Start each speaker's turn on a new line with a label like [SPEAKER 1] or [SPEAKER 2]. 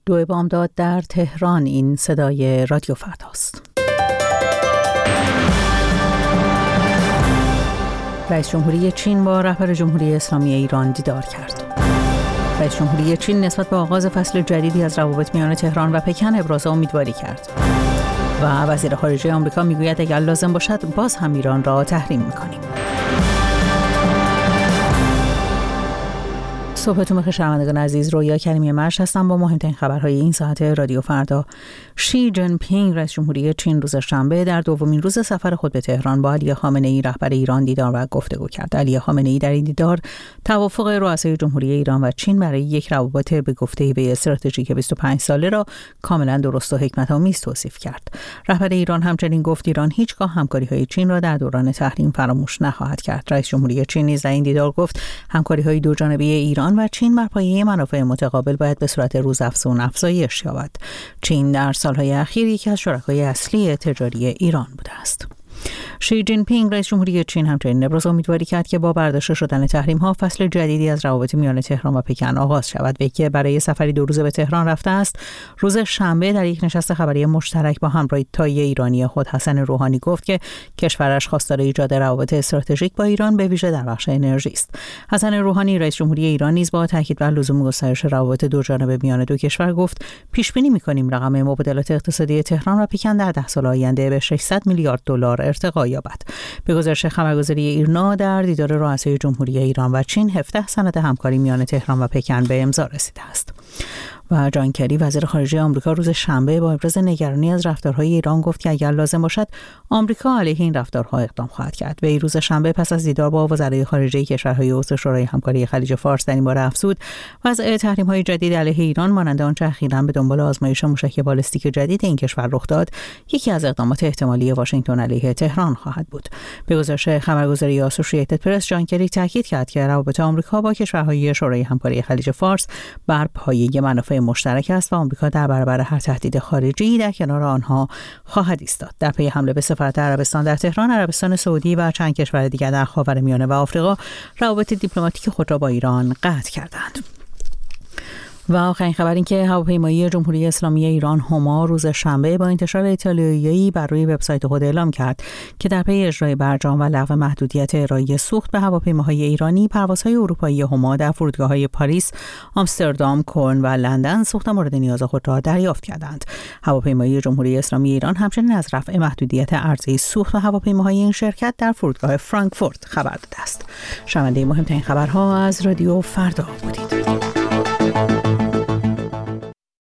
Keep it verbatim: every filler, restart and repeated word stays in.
[SPEAKER 1] دو بامداد در تهران. این صدای رادیو فرداست. رئیس جمهوری چین با رهبر جمهوری اسلامی ایران دیدار کرد. رئیس جمهوری چین نسبت به آغاز فصل جدیدی از روابط میان تهران و پکن ابراز امیدواری کرد. و وزیر خارجه آمریکا میگوید اگر لازم باشد باز هم ایران را تحریم می‌کنیم. صبحتون بخیر شنوندگان عزیز، رویا کریمی مرش هستم با مهمترین خبرهای این ساعت رادیو فردا. شی جین پینگ رئیس جمهوری چین روز شنبه در دومین روز سفر خود به تهران با علی خامنه‌ای رهبر ایران دیدار و گفتگو کرد. علی خامنه‌ای در این دیدار توافق رؤسای جمهوری ایران و چین برای یک روابط به گفته به استراتژیک بیست و پنج ساله را کاملا درست و حکمت‌آمیز توصیف کرد. رهبر ایران همچنین گفت ایران هیچگاه همکاری‌های چین را در دوران تحریم فراموش نخواهد کرد. رئیس جمهوری چین نیز در این دیدار گفت همکاری‌های دوجانبه ایران و چین بر پایه منافع متقابل باید به صورت روزافزون افزایش یابد. چین در سالهای اخیر یکی از شرکای اصلی تجاری ایران بوده است. شی جین پینگ رئیس جمهوری چین همچنین ابراز امیدواری کرد که با برداشته شدن تحریم‌ها فصل جدیدی از روابط میان تهران و پکن آغاز شود. وی که برای سفری دو روزه به تهران رفته است، روز شنبه در یک نشست خبری مشترک با همراه تای ایرانی خود حسن روحانی گفت که کشورش خواستار ایجاد روابط استراتژیک با ایران به ویژه در بخش انرژی است. حسن روحانی رئیس جمهوری ایران نیز با تاکید بر لزوم گسترش روابط دوجانبه میان دو کشور گفت پیش بینی می‌کنیم رقم مبادلات اقتصادی تهران و پکن در ده سال آینده به ششصد میلیارد دلار ارتقا یابد. به گزارش خبرگزاری ایرنا در دیدار رؤسای جمهوری ایران و چین هفده سند همکاری میان تهران و پکن به امضا رسیده است. و جان کری وزیر خارجه آمریکا روز شنبه با ابراز نگرانی از رفتارهای ایران گفت که اگر لازم باشد آمریکا علیه این رفتارها اقدام خواهد کرد. وی روز شنبه پس از دیدار با وزرای خارجه کشورهای عضو شورای همکاری خلیج فارس در این باره افزود وضع تحریم‌های جدید علیه ایران مانند آنچه اخیراً به دنبال آزمایش موشک بالستیک جدید این کشور رخ داد یکی از اقدامات احتمالی واشنگتن علیه تهران خواهد بود. به گزارش خبرگزاری اسوسییتد پرس جان کری تاکید کرد که روابط آمریکا با کشورهای شورای همکاری خلیج فارس بر پایه منافع مشترک است و آمریکا در برابر هر تهدید خارجی در کنار آنها خواهد ایستاد. در پی حمله به سفارت عربستان در تهران، عربستان سعودی و چند کشور دیگر در خاورمیانه و آفریقا روابط دیپلماتیک خود را با ایران قطع کردند. و آخرین خبر این که هواپیمایی جمهوری اسلامی ایران هما روز شنبه با انتشار اطلاعیه‌ای بر روی وبسایت خود اعلام کرد که در پی اجرای برجام و لغو محدودیت ارائه سوخت به هواپیماهای ایرانی، پروازهای اروپایی هما در فرودگاه‌های پاریس، آمستردام، کلن و لندن سوخت مورد نیاز خود را دریافت کردند. هواپیمایی جمهوری اسلامی ایران همچنین از رفع محدودیت عرضه سوخت و هواپیماهای این شرکت در فرودگاه فرانکفورت خبر داده است. شنونده مهمترین خبرها از رادیو فردا بودید.